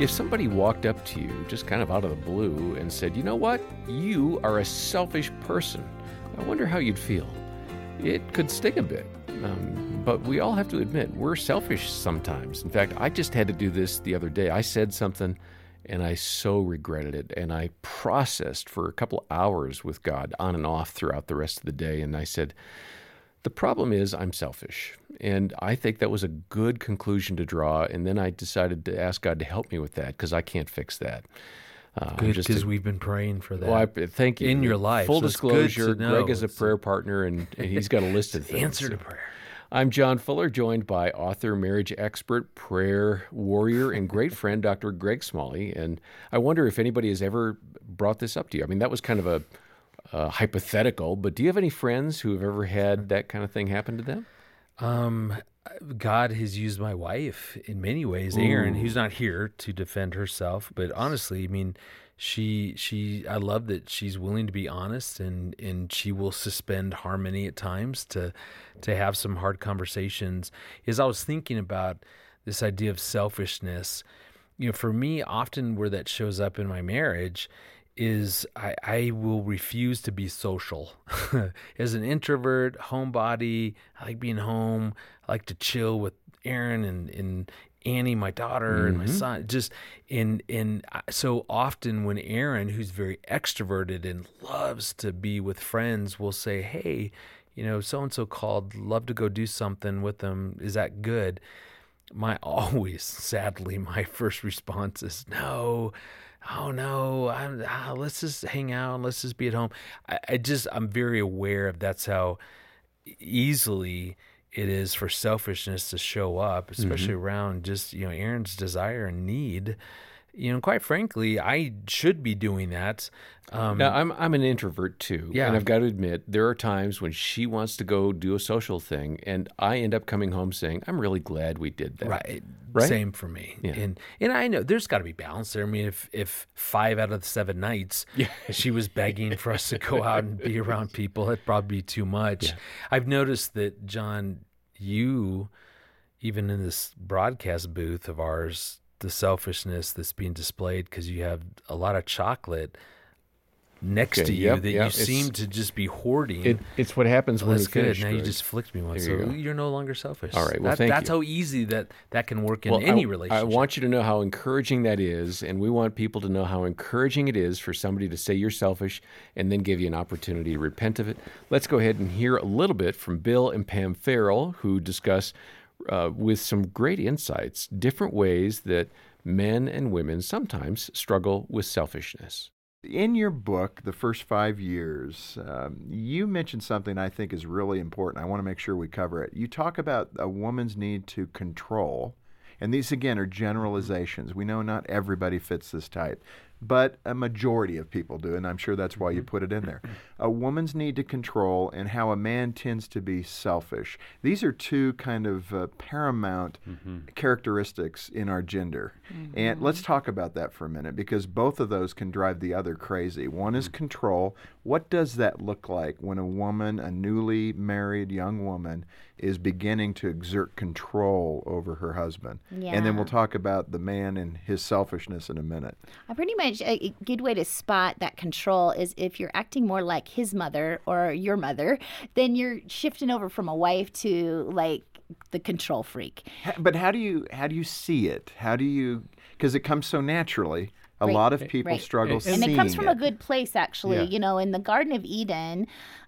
If somebody walked up to you just kind of out of the blue and said, you know what, you are a selfish person, I wonder how you'd feel. It could sting a bit, but we all have to admit we're selfish sometimes. In fact, I just had to do this the other day. I said something and I so regretted it, and I processed for a couple hours with God on and off throughout the rest of the day, and I said, the problem is I'm selfish, and I think that was a good conclusion to draw, and then I decided to ask God to help me with that because I can't fix that. Good, because we've been praying for that. Well, thank you. In your life. Full so disclosure, Greg is a prayer partner, and he's got a list of things. Answer to prayer. I'm John Fuller, joined by author, marriage expert, prayer warrior, and great friend, Dr. Greg Smalley. And I wonder if anybody has ever brought this up to you. I mean, that was kind of a hypothetical, but do you have any friends who have ever had that kind of thing happen to them? God has used my wife in many ways. Erin, who's not here to defend herself, but honestly, I mean, I love that she's willing to be honest, and she will suspend harmony at times to have some hard conversations. As I was thinking about this idea of selfishness, for me, often where that shows up in my marriage is I will refuse to be social. As an introvert, homebody, I like being home. I like to chill with Erin and Annie, my daughter, and my son. So often when Erin, who's very extroverted and loves to be with friends, will say, hey, so-and-so called, love to go do something with them. Is that good? Sadly, my first response is no. Oh no, let's just hang out. Let's just be at home. I'm very aware of that's how easily it is for selfishness to show up, especially around just, Erin's desire and need. Quite frankly, I should be doing that. Now, I'm an introvert too, and I've got to admit, there are times when she wants to go do a social thing, and I end up coming home saying, I'm really glad we did that. Right? Same for me. Yeah. And I know there's got to be balance there. I mean, if 5 out of the 7 nights she was begging for us to go out and be around people, it'd probably be too much. Yeah. I've noticed that, John, you, even in this broadcast booth of ours, the selfishness that's being displayed because you have a lot of chocolate next to you that you seem to just be hoarding. It's what happens when you finish. Now you just flicked me one, you're no longer selfish. All right, well, thank you. That's how easy that can work in any relationship. I want you to know how encouraging that is, and we want people to know how encouraging it is for somebody to say you're selfish and then give you an opportunity to repent of it. Let's go ahead and hear a little bit from Bill and Pam Farrell, who discuss with some great insights, different ways that men and women sometimes struggle with selfishness. In your book, The First 5 Years, you mentioned something I think is really important. I want to make sure we cover it. You talk about a woman's need to control, and these, again, are generalizations. We know not everybody fits this type, but a majority of people do, and I'm sure that's why you put it in there. A woman's need to control and how a man tends to be selfish. These are two kind of paramount characteristics in our gender. And let's talk about that for a minute, because both of those can drive the other crazy. One is control. What does that look like when a woman, a newly married young woman, is beginning to exert control over her husband? Yeah. And then we'll talk about the man and his selfishness in a minute. I pretty much, a good way to spot that control is if you're acting more like his mother or your mother, then you're shifting over from a wife to like the control freak. But how do you see it? How do you, because it comes so naturally. A lot of people struggle seeing it. And it comes from a good place, actually. Yeah. In the Garden of Eden,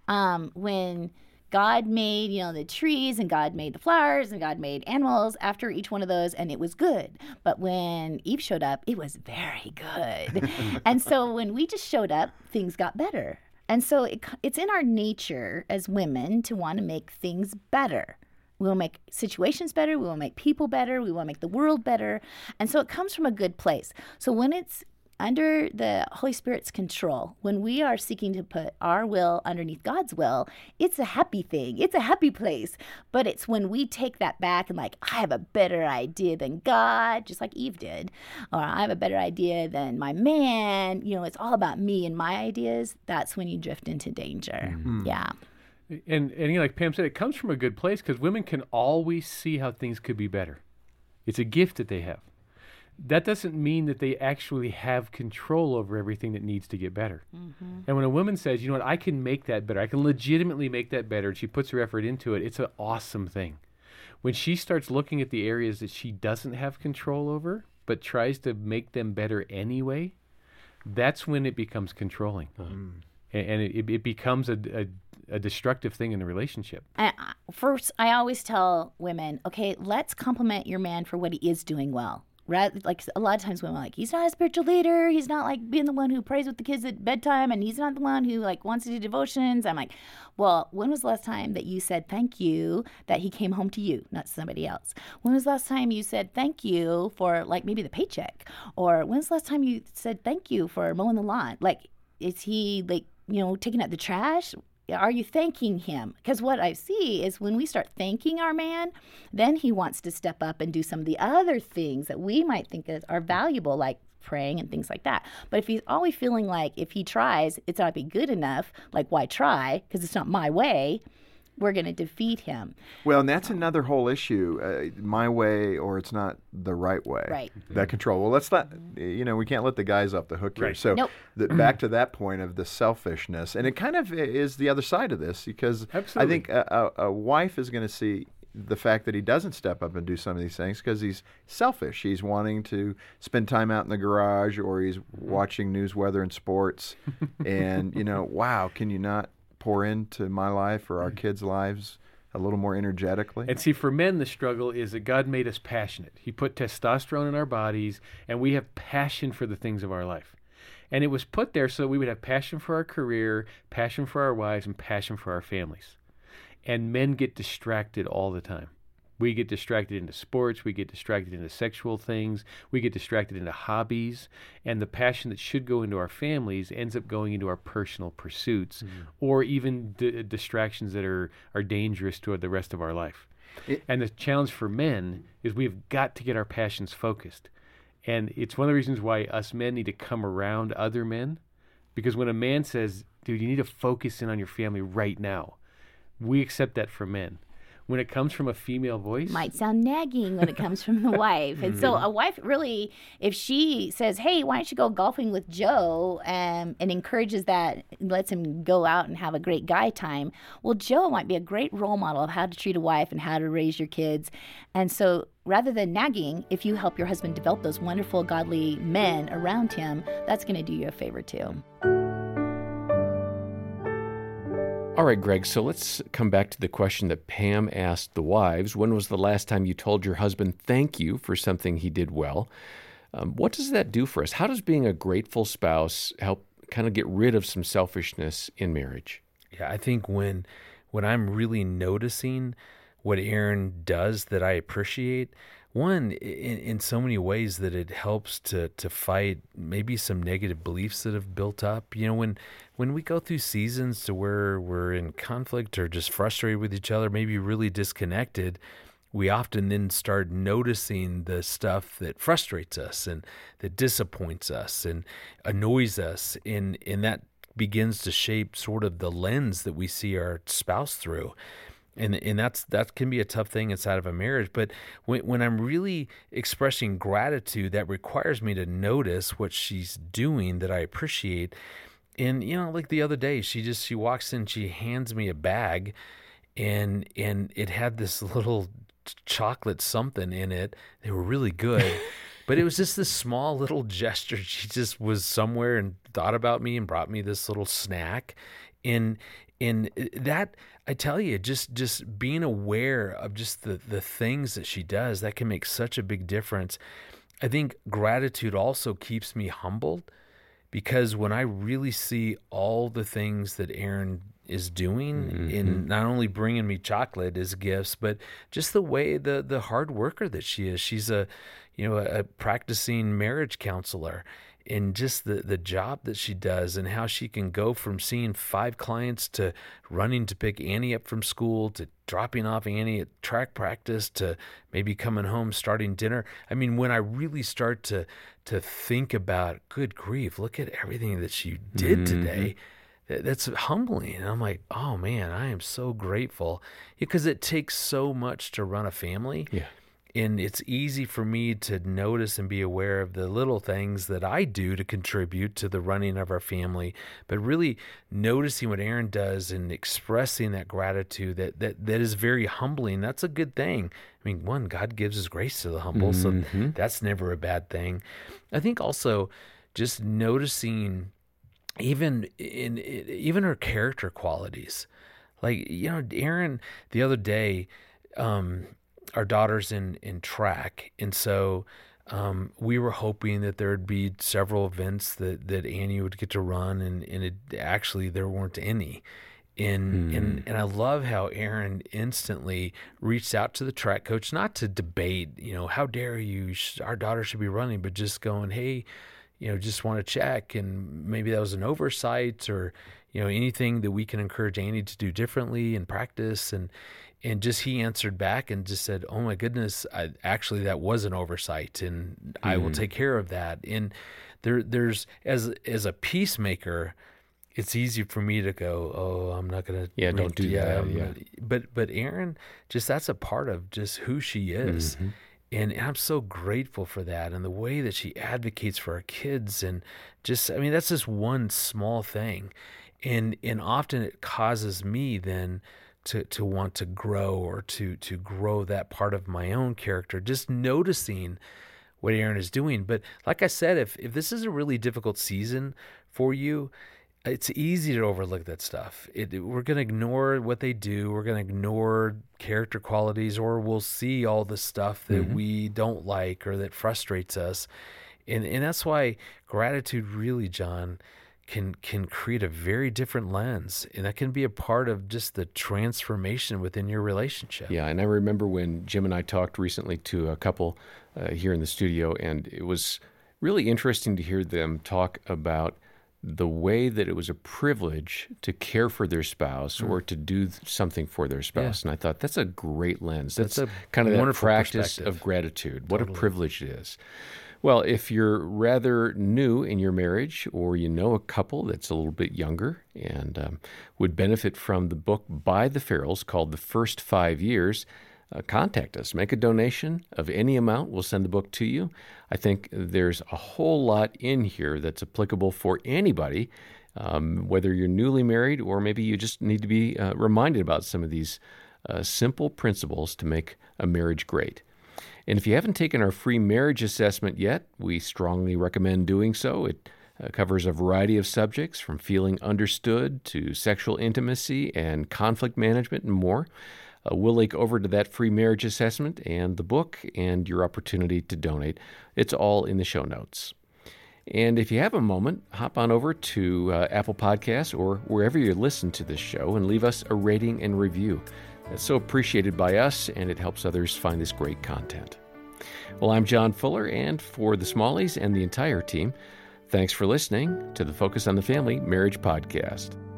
when God made, the trees, and God made the flowers, and God made animals after each one of those, and it was good. But when Eve showed up, it was very good. And so when we just showed up, things got better. And so it's in our nature as women to want to make things better. We will make situations better. We will make people better. We will make the world better. And so it comes from a good place. So when it's under the Holy Spirit's control, when we are seeking to put our will underneath God's will, it's a happy thing. It's a happy place. But it's when we take that back and I have a better idea than God, just like Eve did, or I have a better idea than my man, it's all about me and my ideas, that's when you drift into danger. Mm-hmm. Yeah. And like Pam said, it comes from a good place because women can always see how things could be better. It's a gift that they have. that doesn't mean that they actually have control over everything that needs to get better. And when a woman says, you know what, I can make that better, I can legitimately make that better, and she puts her effort into it, it's an awesome thing. When she starts looking at the areas that she doesn't have control over, but tries to make them better anyway, that's when it becomes controlling. And it becomes a destructive thing in the relationship. First, I always tell women, okay, let's compliment your man for what he is doing well. Like a lot of times women are like, he's not a spiritual leader. He's not like being the one who prays with the kids at bedtime, and he's not the one who like wants to do devotions. I'm like, well, when was the last time that you said thank you that he came home to you, not somebody else? When was the last time you said thank you for like maybe the paycheck? Or when's the last time you said thank you for mowing the lawn? Like, is he like, taking out the trash? Are you thanking him? Because what I see is when we start thanking our man, then he wants to step up and do some of the other things that we might think are valuable, like praying and things like that. But if he's always feeling like if he tries, it's not be good enough, like why try? Because it's not my way. We're going to defeat him. Well, and that's another whole issue, my way or it's not the right way. Right. That control. Well, let's not, we can't let the guys off the hook here. Right. So Nope. back to that point of the selfishness. And it kind of is the other side of this because Absolutely. I think a wife is going to see the fact that he doesn't step up and do some of these things because he's selfish. He's wanting to spend time out in the garage or he's watching news, weather, and sports. And, wow, can you not pour into my life or our kids' lives a little more energetically? And see, for men, the struggle is that God made us passionate. He put testosterone in our bodies, and we have passion for the things of our life. And it was put there so we would have passion for our career, passion for our wives, and passion for our families. And men get distracted all the time. We get distracted into sports. We get distracted into sexual things. We get distracted into hobbies. And the passion that should go into our families ends up going into our personal pursuits or even distractions that are dangerous to the rest of our life. And the challenge for men is we've got to get our passions focused. And it's one of the reasons why us men need to come around other men. Because when a man says, dude, you need to focus in on your family right now, we accept that from men. When it comes from a female voice, Might sound nagging when it comes from the wife. And so a wife really, if she says, hey, why don't you go golfing with Joe, and encourages that, lets him go out and have a great guy time, well, Joe might be a great role model of how to treat a wife and how to raise your kids. And so rather than nagging, if you help your husband develop those wonderful, godly men around him, that's going to do you a favor too. All right, Greg, so let's come back to the question that Pam asked the wives. When was the last time you told your husband thank you for something he did well? What does that do for us? How does being a grateful spouse help kind of get rid of some selfishness in marriage? Yeah, I think when I'm really noticing what Aaron does that I appreciate, one, in so many ways that it helps to fight maybe some negative beliefs that have built up. When we go through seasons to where we're in conflict or just frustrated with each other, maybe really disconnected, we often then start noticing the stuff that frustrates us and that disappoints us and annoys us, and that begins to shape sort of the lens that we see our spouse through. And that can be a tough thing inside of a marriage. But when I'm really expressing gratitude, that requires me to notice what she's doing that I appreciate. And like the other day, she walks in, she hands me a bag, and it had this little chocolate something in it. They were really good. But it was just this small little gesture. She just was somewhere and thought about me and brought me this little snack. And that, I tell you, just being aware of just the things that she does, that can make such a big difference. I think gratitude also keeps me humbled, because when I really see all the things that Aaron is doing in not only bringing me chocolate as gifts, but just the way the hard worker that she is. She's a practicing marriage counselor. And just the job that she does and how she can go from seeing 5 clients to running to pick Annie up from school to dropping off Annie at track practice to maybe coming home, starting dinner. I mean, when I really start to think about, good grief, look at everything that she did today, that's humbling. And I'm like, oh man, I am so grateful, because it takes so much to run a family. Yeah. And it's easy for me to notice and be aware of the little things that I do to contribute to the running of our family, but really noticing what Aaron does and expressing that gratitude that is very humbling. That's a good thing. I mean, one, God gives his grace to the humble, so that's never a bad thing. I think also just noticing even her character qualities. Like, Aaron, the other day, our daughter's in track, and so we were hoping that there'd be several events that Annie would get to run, and actually there weren't any. And I love how Aaron instantly reached out to the track coach, not to debate, how dare you, our daughter should be running, but just going, hey, just want to check, and maybe that was an oversight, or anything that we can encourage Annie to do differently in practice. And just he answered back and just said, oh my goodness, actually that was an oversight, and I will take care of that. And there's as a peacemaker, it's easy for me to go, oh, I'm not going to. Don't do that. Yeah. But Aaron, just that's a part of just who she is. Mm-hmm. And I'm so grateful for that, and the way that she advocates for our kids. And just, that's just one small thing. And often it causes me then to want to grow, or to grow that part of my own character, just noticing what Aaron is doing. But like I said, if this is a really difficult season for you, it's easy to overlook that stuff. We're going to ignore what they do. We're going to ignore character qualities, or we'll see all the stuff that we don't like or that frustrates us. And that's why gratitude really, John, can create a very different lens, and that can be a part of just the transformation within your relationship. Yeah, and I remember when Jim and I talked recently to a couple here in the studio, and it was really interesting to hear them talk about the way that it was a privilege to care for their spouse or to do something for their spouse. Yeah. And I thought, that's a great lens. That's a kind of that practice of gratitude. What a privilege it is. Well, if you're rather new in your marriage, or you know a couple that's a little bit younger and would benefit from the book by the Farrells called The First 5 Years, contact us. Make a donation of any amount. We'll send the book to you. I think there's a whole lot in here that's applicable for anybody, whether you're newly married or maybe you just need to be reminded about some of these simple principles to make a marriage great. And if you haven't taken our free marriage assessment yet, we strongly recommend doing so. It covers a variety of subjects, from feeling understood to sexual intimacy and conflict management and more. We'll link over to that free marriage assessment and the book and your opportunity to donate. It's all in the show notes. And if you have a moment, hop on over to Apple Podcasts or wherever you listen to this show and leave us a rating and review. That's so appreciated by us, and it helps others find this great content. Well, I'm John Fuller, and for the Smalleys and the entire team, thanks for listening to the Focus on the Family Marriage Podcast.